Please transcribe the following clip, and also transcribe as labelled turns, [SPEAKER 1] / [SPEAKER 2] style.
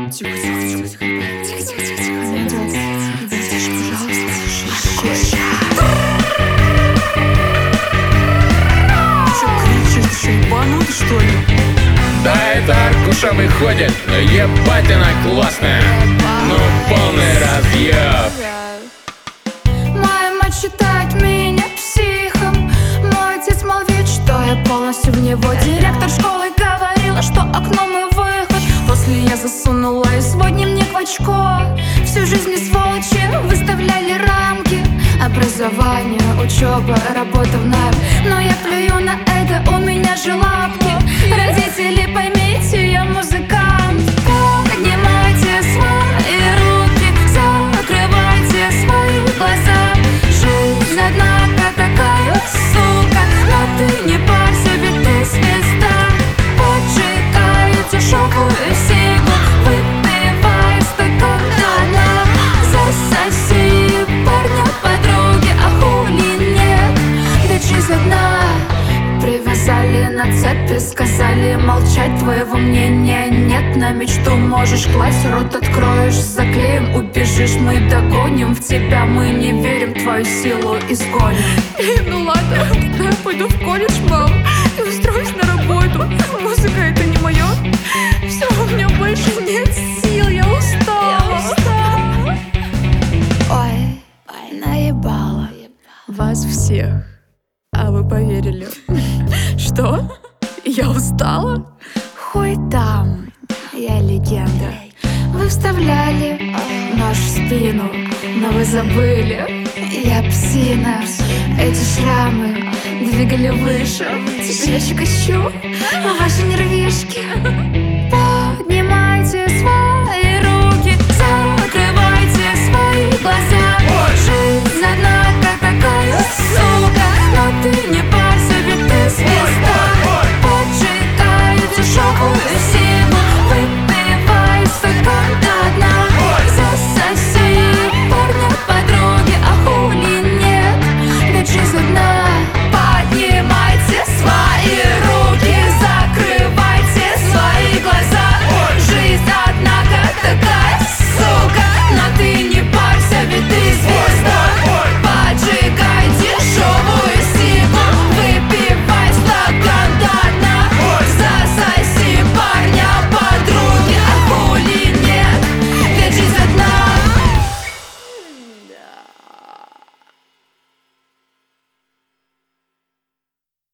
[SPEAKER 1] Тихо, тихо, тихо, тихо. Тихо, тихо, тихо, тихо. Идёт. Тише, пожалуйста. Чё кричишь? Ты что, ебанутый, что ли?
[SPEAKER 2] Да, это Аркуша выходит, но ебать она классная. Ну, полный разъеб.
[SPEAKER 3] Моя мать считает меня психом. Мой отец молвит, что я полностью в него. Директор школы говорила, что окном и выход. После я засунула и свой дневник в очко. Всю жизнь мне сволочи выставляли рамки: образование, учеба, работа в найм. Но я плюю на это, у меня же лапки. Родители, поймите, я музыкант. Поднимайте свои руки, закрывайте свои глаза. Жизнь одна, как такая сука, но ты не парься, ведь ты звезда. Поджигаю дешевую сиглу, выпивай стакан до дна. Засоси парня подруги, а хули нет, ведь жизнь одна. Привязали на цепи, сказали молчать, твоего мнения нет. На мечту можешь класть, рот откроешь, заклеим, убежишь, мы догоним в тебя. Мы не верим, твою силу изгоним.
[SPEAKER 1] Ну ладно, тогда я пойду в колледж, мам, и устроюсь на работу. Музыка это не моё. Все, у меня больше нет сил, я устала.
[SPEAKER 3] Ой, наебала
[SPEAKER 1] Вас всех. А вы поверили? Что? Я устала?
[SPEAKER 3] Хуй там, я легенда. Вы вставляли нож в спину, но вы забыли, я псина. Эти шрамы двигали выше. Теперь я щекочу ваши нервишки.